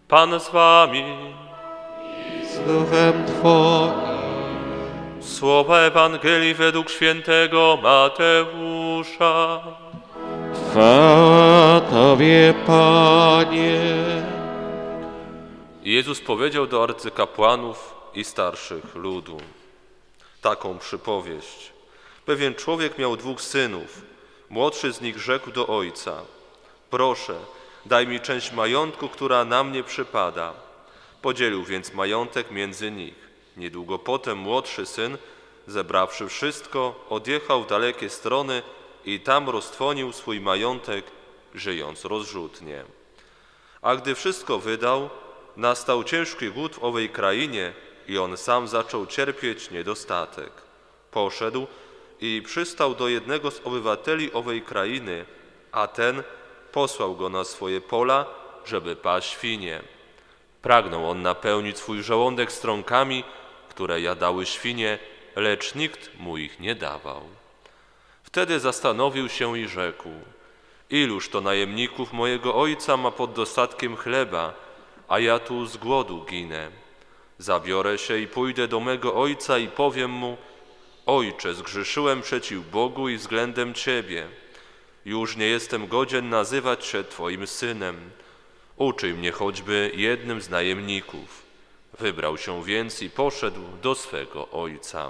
Pan z wami. Z duchem Twoim. Słowa Ewangelii według świętego Mateusza. Chwała Tobie, Panie. Jezus powiedział do arcykapłanów i starszych ludu taką przypowieść. Pewien człowiek miał 2 synów. Młodszy z nich rzekł do ojca: proszę, daj mi część majątku, która na mnie przypada. Podzielił więc majątek między nich. Niedługo potem młodszy syn, zebrawszy wszystko, odjechał w dalekie strony i tam roztrwonił swój majątek, żyjąc rozrzutnie. A gdy wszystko wydał, nastał ciężki głód w owej krainie i on sam zaczął cierpieć niedostatek. Poszedł i przystał do jednego z obywateli owej krainy, a ten posłał go na swoje pola, żeby paść świnie. Pragnął on napełnić swój żołądek strąkami, które jadały świnie, lecz nikt mu ich nie dawał. Wtedy zastanowił się i rzekł: iluż to najemników mojego ojca ma pod dostatkiem chleba, a ja tu z głodu ginę. Zabiorę się i pójdę do mego ojca i powiem mu: Ojcze, zgrzeszyłem przeciw Bogu i względem Ciebie. Już nie jestem godzien nazywać się Twoim synem. Uczyj mnie choćby jednym z najemników. Wybrał się więc i poszedł do swego ojca.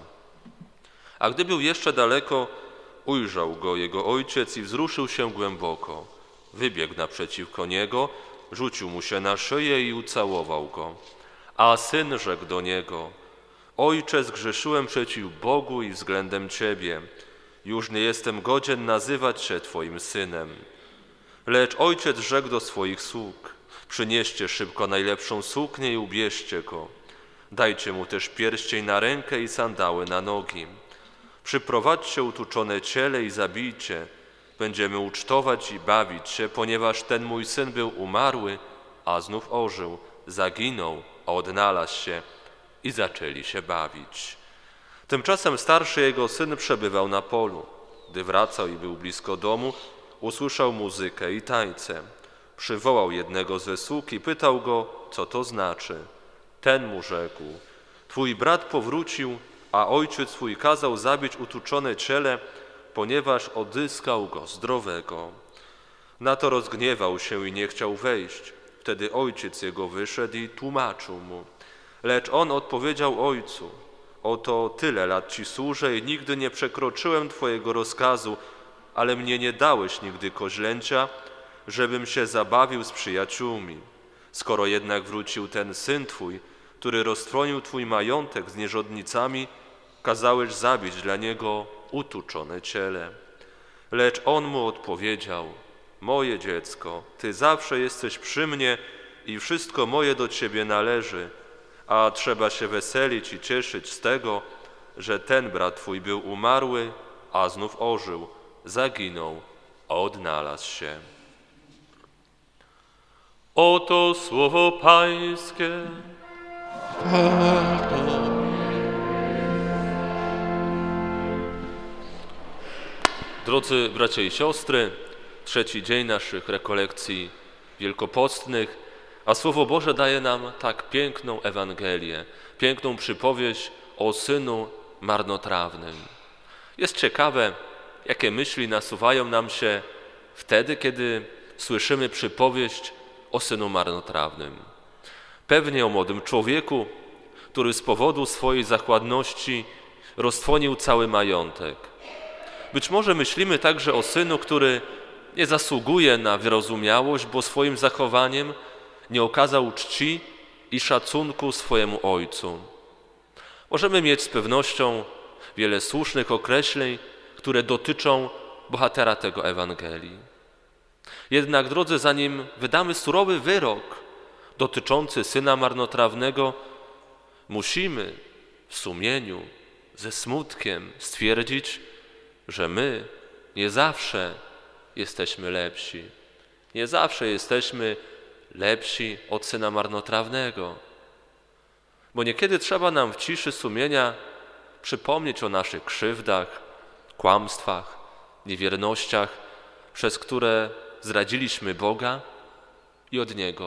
A gdy był jeszcze daleko, ujrzał go jego ojciec i wzruszył się głęboko. Wybiegł naprzeciwko niego, rzucił mu się na szyję i ucałował go. A syn rzekł do niego: Ojcze, zgrzeszyłem przeciw Bogu i względem Ciebie. Już nie jestem godzien nazywać się Twoim synem. Lecz ojciec rzekł do swoich sług: przynieście szybko najlepszą suknię i ubierzcie go. Dajcie mu też pierścień na rękę i sandały na nogi. Przyprowadźcie utuczone ciele i zabijcie. Będziemy ucztować i bawić się, ponieważ ten mój syn był umarły, a znów ożył, zaginął, a odnalazł się. I zaczęli się bawić. Tymczasem starszy jego syn przebywał na polu. Gdy wracał i był blisko domu, usłyszał muzykę i tańce. Przywołał jednego ze sług i pytał go, co to znaczy. Ten mu rzekł: twój brat powrócił, a ojciec twój kazał zabić utuczone ciele, ponieważ odzyskał go zdrowego. Na to rozgniewał się i nie chciał wejść. Wtedy ojciec jego wyszedł i tłumaczył mu. Lecz on odpowiedział ojcu: oto tyle lat ci służę i nigdy nie przekroczyłem twojego rozkazu, ale mnie nie dałeś nigdy koźlęcia, żebym się zabawił z przyjaciółmi. Skoro jednak wrócił ten syn twój, który roztrwonił twój majątek z nierządnicami, kazałeś zabić dla niego utuczone ciele. Lecz on mu odpowiedział: moje dziecko, ty zawsze jesteś przy mnie i wszystko moje do ciebie należy, a trzeba się weselić i cieszyć z tego, że ten brat twój był umarły, a znów ożył, zaginął, a odnalazł się. Oto słowo Pańskie. Chwała Tobie. Drodzy bracia i siostry, 3. dzień naszych rekolekcji wielkopostnych, a Słowo Boże daje nam tak piękną Ewangelię, piękną przypowieść o synu marnotrawnym. Jest ciekawe, jakie myśli nasuwają nam się wtedy, kiedy słyszymy przypowieść o synu marnotrawnym. Pewnie o młodym człowieku, który z powodu swojej zachładności roztrwonił cały majątek. Być może myślimy także o synu, który nie zasługuje na wyrozumiałość, bo swoim zachowaniem nie okazał czci i szacunku swojemu ojcu. Możemy mieć z pewnością wiele słusznych określeń, które dotyczą bohatera tego Ewangelii. Jednak, drodzy, zanim wydamy surowy wyrok dotyczący syna marnotrawnego, musimy w sumieniu, ze smutkiem stwierdzić, że my nie zawsze jesteśmy lepsi. Nie zawsze jesteśmy lepsi od syna marnotrawnego. Bo niekiedy trzeba nam w ciszy sumienia przypomnieć o naszych krzywdach, kłamstwach, niewiernościach, przez które zradziliśmy Boga i od Niego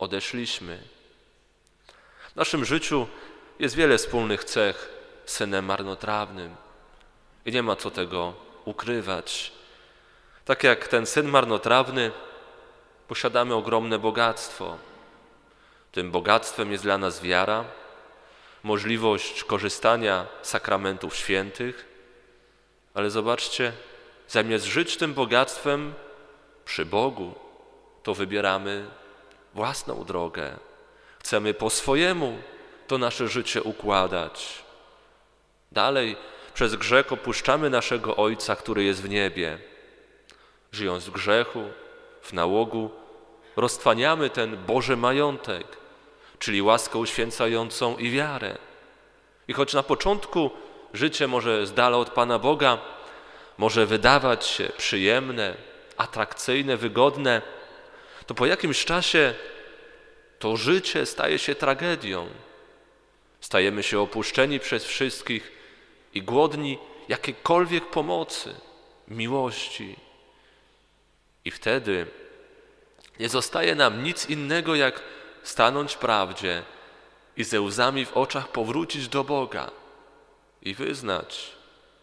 odeszliśmy. W naszym życiu jest wiele wspólnych cech z synem marnotrawnym i nie ma co tego ukrywać. Tak jak ten syn marnotrawny, posiadamy ogromne bogactwo. Tym bogactwem jest dla nas wiara, możliwość korzystania z sakramentów świętych, ale zobaczcie, zamiast żyć tym bogactwem przy Bogu, to wybieramy własną drogę. Chcemy po swojemu to nasze życie układać. Dalej przez grzech opuszczamy naszego Ojca, który jest w niebie. Żyjąc w grzechu, w nałogu, roztwaniamy ten Boży majątek, czyli łaskę uświęcającą i wiarę. I choć na początku życie może z dala od Pana Boga może wydawać się przyjemne, atrakcyjne, wygodne, to po jakimś czasie to życie staje się tragedią. Stajemy się opuszczeni przez wszystkich i głodni jakiejkolwiek pomocy, miłości. I wtedy nie zostaje nam nic innego, jak stanąć w prawdzie i ze łzami w oczach powrócić do Boga i wyznać: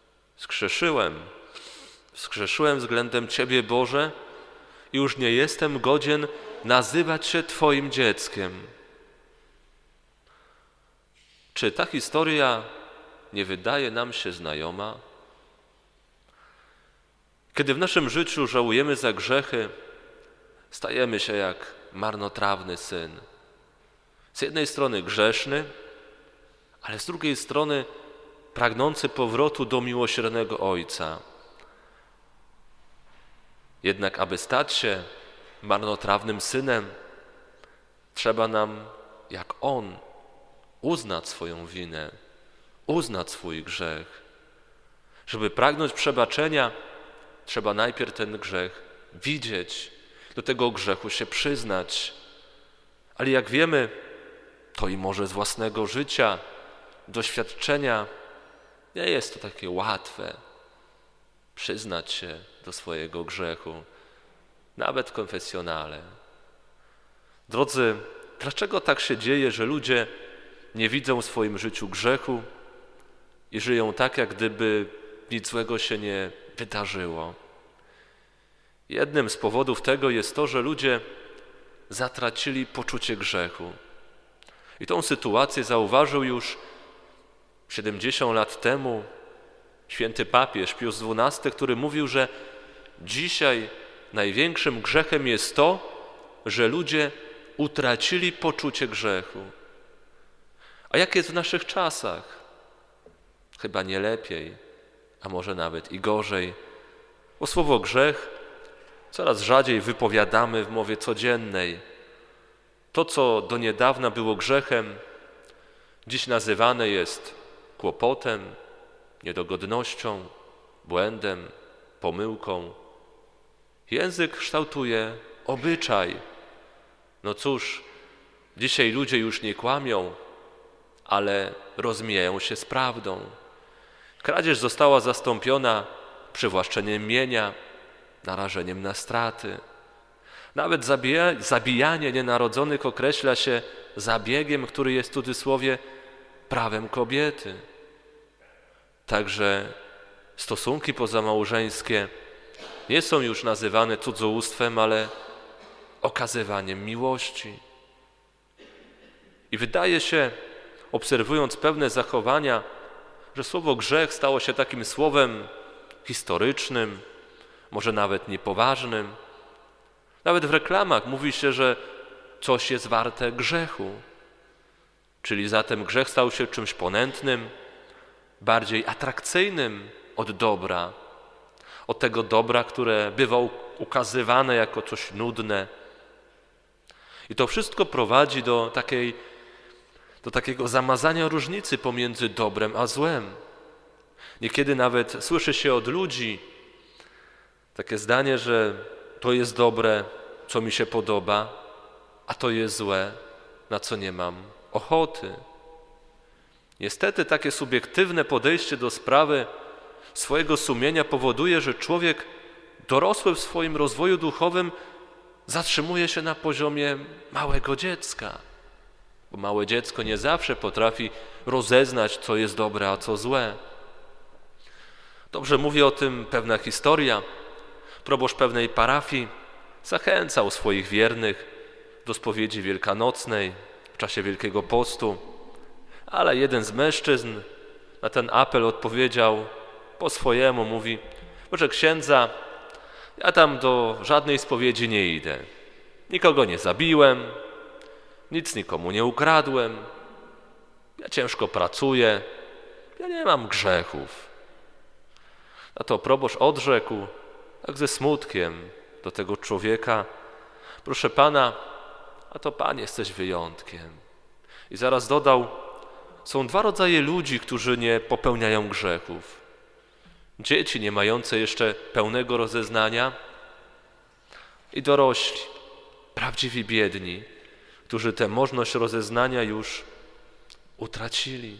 zgrzeszyłem względem Ciebie, Boże, i już nie jestem godzien nazywać się Twoim dzieckiem. Czy ta historia nie wydaje nam się znajoma? Kiedy w naszym życiu żałujemy za grzechy, stajemy się jak marnotrawny syn. Z jednej strony grzeszny, ale z drugiej strony pragnący powrotu do miłosiernego Ojca. Jednak aby stać się marnotrawnym synem, trzeba nam, jak On, uznać swoją winę, uznać swój grzech. Żeby pragnąć przebaczenia, trzeba najpierw ten grzech widzieć, do tego grzechu się przyznać. Ale jak wiemy, to i może z własnego życia, doświadczenia, nie jest to takie łatwe przyznać się do swojego grzechu, nawet w konfesjonale. Drodzy, dlaczego tak się dzieje, że ludzie nie widzą w swoim życiu grzechu i żyją tak, jak gdyby nic złego się nie wydarzyło? Jednym z powodów tego jest to, że ludzie zatracili poczucie grzechu. I tą sytuację zauważył już 70 lat temu święty papież Pius XII, który mówił, że dzisiaj największym grzechem jest to, że ludzie utracili poczucie grzechu. A jak jest w naszych czasach? Chyba nie lepiej, a może nawet i gorzej. Bo słowo grzech coraz rzadziej wypowiadamy w mowie codziennej. To, co do niedawna było grzechem, dziś nazywane jest kłopotem, niedogodnością, błędem, pomyłką. Język kształtuje obyczaj. No cóż, dzisiaj ludzie już nie kłamią, ale rozmijają się z prawdą. Kradzież została zastąpiona przywłaszczeniem mienia, narażeniem na straty. Nawet zabijanie nienarodzonych określa się zabiegiem, który jest w cudzysłowie prawem kobiety. Także stosunki pozamałżeńskie nie są już nazywane cudzołóstwem, ale okazywaniem miłości. I wydaje się, obserwując pewne zachowania, że słowo grzech stało się takim słowem historycznym, może nawet niepoważnym. Nawet w reklamach mówi się, że coś jest warte grzechu. Czyli zatem grzech stał się czymś ponętnym, bardziej atrakcyjnym od dobra. Od tego dobra, które bywa ukazywane jako coś nudne. I to wszystko prowadzi do takiego zamazania różnicy pomiędzy dobrem a złem. Niekiedy nawet słyszy się od ludzi takie zdanie, że to jest dobre, co mi się podoba, a to jest złe, na co nie mam ochoty. Niestety takie subiektywne podejście do sprawy swojego sumienia powoduje, że człowiek dorosły w swoim rozwoju duchowym zatrzymuje się na poziomie małego dziecka. Bo małe dziecko nie zawsze potrafi rozeznać, co jest dobre, a co złe. Dobrze mówi o tym pewna historia. Proboszcz pewnej parafii zachęcał swoich wiernych do spowiedzi wielkanocnej w czasie Wielkiego Postu, ale jeden z mężczyzn na ten apel odpowiedział po swojemu, mówi: proszę księdza, ja tam do żadnej spowiedzi nie idę. Nikogo nie zabiłem, nic nikomu nie ukradłem, ja ciężko pracuję, ja nie mam grzechów. A to proboszcz odrzekł, tak ze smutkiem do tego człowieka: proszę pana, a to pan jesteś wyjątkiem. I zaraz dodał: są dwa rodzaje ludzi, którzy nie popełniają grzechów. Dzieci nie mające jeszcze pełnego rozeznania i dorośli, prawdziwi biedni, którzy tę możność rozeznania już utracili.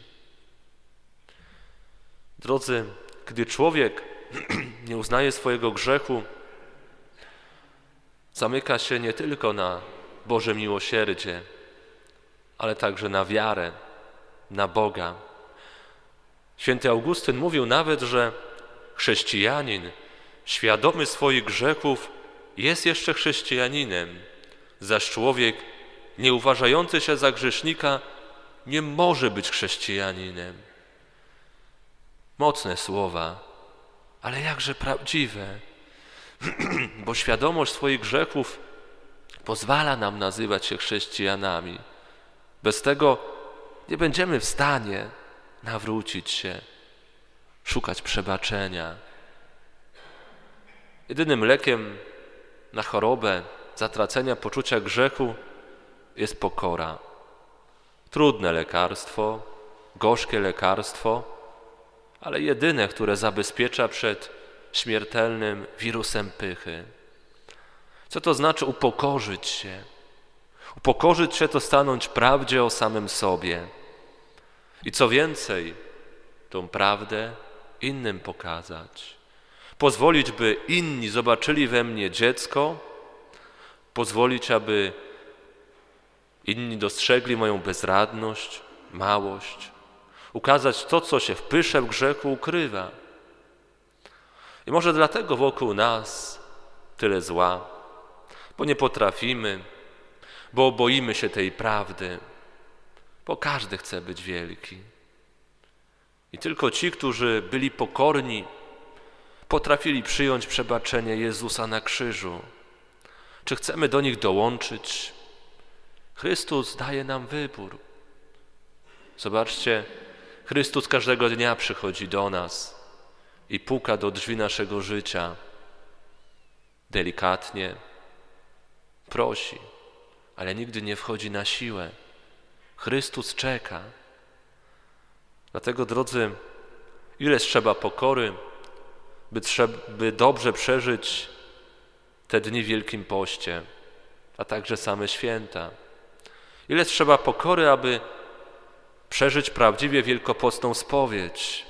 Drodzy, gdy człowiek nie uznaje swojego grzechu, zamyka się nie tylko na Boże miłosierdzie, ale także na wiarę, na Boga. Święty Augustyn mówił nawet, że chrześcijanin świadomy swoich grzechów jest jeszcze chrześcijaninem, zaś człowiek nie uważający się za grzesznika nie może być chrześcijaninem. Mocne słowa, ale jakże prawdziwe, bo świadomość swoich grzechów pozwala nam nazywać się chrześcijanami. Bez tego nie będziemy w stanie nawrócić się, szukać przebaczenia. Jedynym lekiem na chorobę zatracenia poczucia grzechu jest pokora. Trudne lekarstwo, gorzkie lekarstwo, ale jedyne, które zabezpiecza przed śmiertelnym wirusem pychy. Co to znaczy upokorzyć się? Upokorzyć się to stanąć prawdzie o samym sobie. I co więcej, tą prawdę innym pokazać. Pozwolić, by inni zobaczyli we mnie dziecko, pozwolić, aby inni dostrzegli moją bezradność, małość, ukazać to, co się w pysze, w grzechu ukrywa. I może dlatego wokół nas tyle zła, bo nie potrafimy, bo boimy się tej prawdy, bo każdy chce być wielki. I tylko ci, którzy byli pokorni, potrafili przyjąć przebaczenie Jezusa na krzyżu. Czy chcemy do nich dołączyć? Chrystus daje nam wybór. Zobaczcie, Chrystus każdego dnia przychodzi do nas i puka do drzwi naszego życia. Delikatnie prosi, ale nigdy nie wchodzi na siłę. Chrystus czeka. Dlatego, drodzy, ileż trzeba pokory, by dobrze przeżyć te dni w Wielkim Poście, a także same święta. Ileż trzeba pokory, aby przeżyć prawdziwie wielkopostną spowiedź.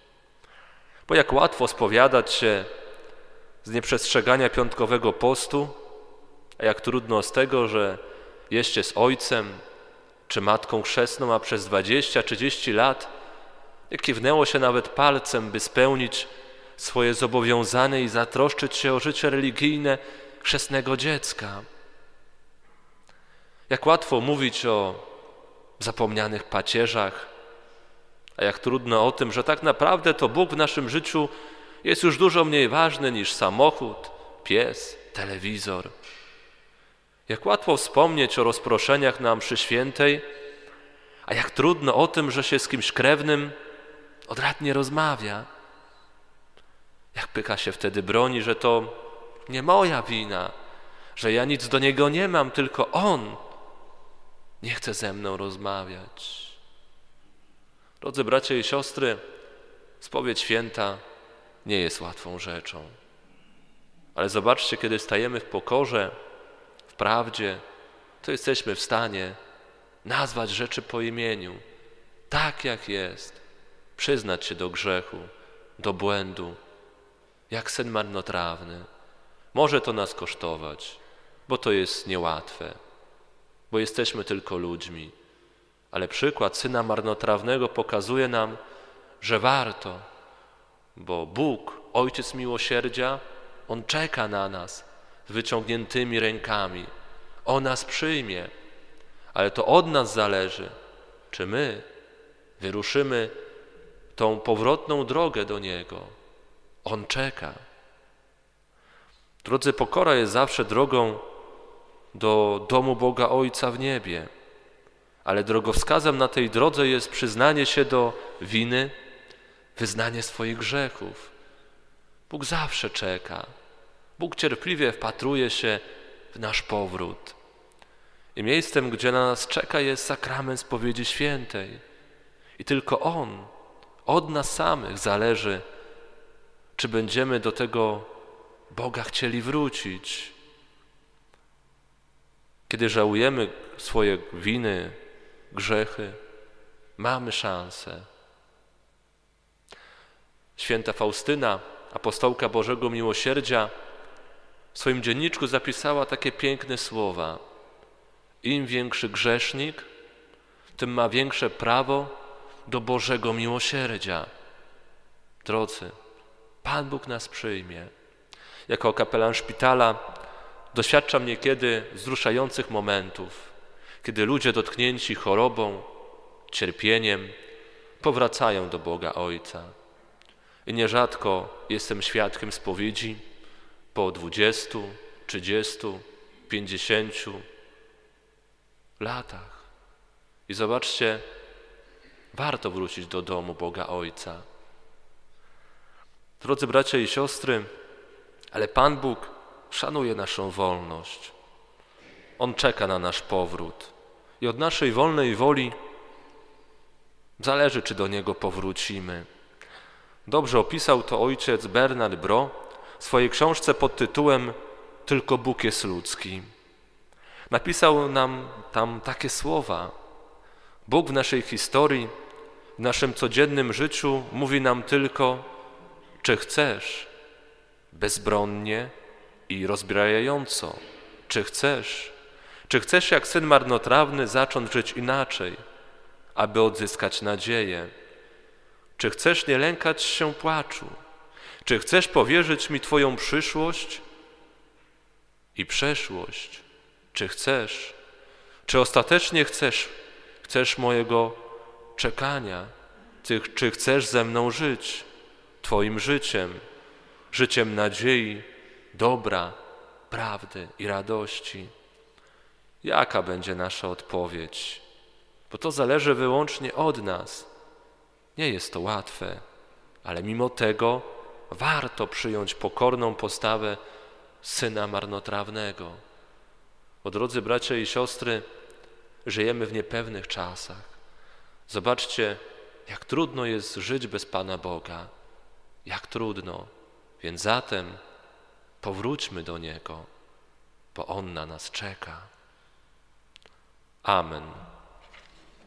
Bo jak łatwo spowiadać się z nieprzestrzegania piątkowego postu, a jak trudno z tego, że jeszcze z ojcem czy matką chrzestną, a przez 20-30 lat nie kiwnęło się nawet palcem, by spełnić swoje zobowiązanie i zatroszczyć się o życie religijne chrzestnego dziecka. Jak łatwo mówić o zapomnianych pacierzach, a jak trudno o tym, że tak naprawdę to Bóg w naszym życiu jest już dużo mniej ważny niż samochód, pies, telewizor. Jak łatwo wspomnieć o rozproszeniach na mszy świętej, a jak trudno o tym, że się z kimś krewnym od lat nie rozmawia. Jak pycha się wtedy broni, że to nie moja wina, że ja nic do niego nie mam, tylko on nie chce ze mną rozmawiać. Drodzy bracia i siostry, spowiedź święta nie jest łatwą rzeczą. Ale zobaczcie, kiedy stajemy w pokorze, w prawdzie, to jesteśmy w stanie nazwać rzeczy po imieniu, tak jak jest, przyznać się do grzechu, do błędu, jak syn marnotrawny. Może to nas kosztować, bo to jest niełatwe, bo jesteśmy tylko ludźmi. Ale przykład syna marnotrawnego pokazuje nam, że warto, bo Bóg, Ojciec miłosierdzia, On czeka na nas z wyciągniętymi rękami. On nas przyjmie, ale to od nas zależy, czy my wyruszymy tą powrotną drogę do Niego. On czeka. Drodzy, pokora jest zawsze drogą do domu Boga Ojca w niebie, ale drogowskazem na tej drodze jest przyznanie się do winy, wyznanie swoich grzechów. Bóg zawsze czeka. Bóg cierpliwie wpatruje się w nasz powrót. I miejscem, gdzie na nas czeka, jest sakrament spowiedzi świętej. I tylko On, od nas samych zależy, czy będziemy do tego Boga chcieli wrócić. Kiedy żałujemy swoje winy, grzechy, mamy szansę. Święta Faustyna, apostołka Bożego Miłosierdzia, w swoim dzienniczku zapisała takie piękne słowa. Im większy grzesznik, tym ma większe prawo do Bożego Miłosierdzia. Drodzy, Pan Bóg nas przyjmie. Jako kapelan szpitala doświadczam niekiedy wzruszających momentów, kiedy ludzie dotknięci chorobą, cierpieniem powracają do Boga Ojca. I nierzadko jestem świadkiem spowiedzi po 20, 30, 50 latach. I zobaczcie, warto wrócić do domu Boga Ojca. Drodzy bracia i siostry, ale Pan Bóg szanuje naszą wolność. On czeka na nasz powrót. I od naszej wolnej woli zależy, czy do Niego powrócimy. Dobrze opisał to ojciec Bernard Bro w swojej książce pod tytułem Tylko Bóg jest ludzki. Napisał nam tam takie słowa. Bóg w naszej historii, w naszym codziennym życiu mówi nam tylko, czy chcesz, bezbronnie i rozbrajająco. Czy chcesz jak syn marnotrawny zacząć żyć inaczej, aby odzyskać nadzieję? Czy chcesz nie lękać się płaczu? Czy chcesz powierzyć mi Twoją przyszłość i przeszłość? Czy ostatecznie chcesz mojego czekania? Czy chcesz ze mną żyć Twoim życiem nadziei, dobra, prawdy i radości? Jaka będzie nasza odpowiedź? Bo to zależy wyłącznie od nas. Nie jest to łatwe, ale mimo tego warto przyjąć pokorną postawę syna marnotrawnego. Bo drodzy bracia i siostry, żyjemy w niepewnych czasach. Zobaczcie, jak trudno jest żyć bez Pana Boga. Jak trudno. Więc zatem powróćmy do Niego, bo On na nas czeka. Amen.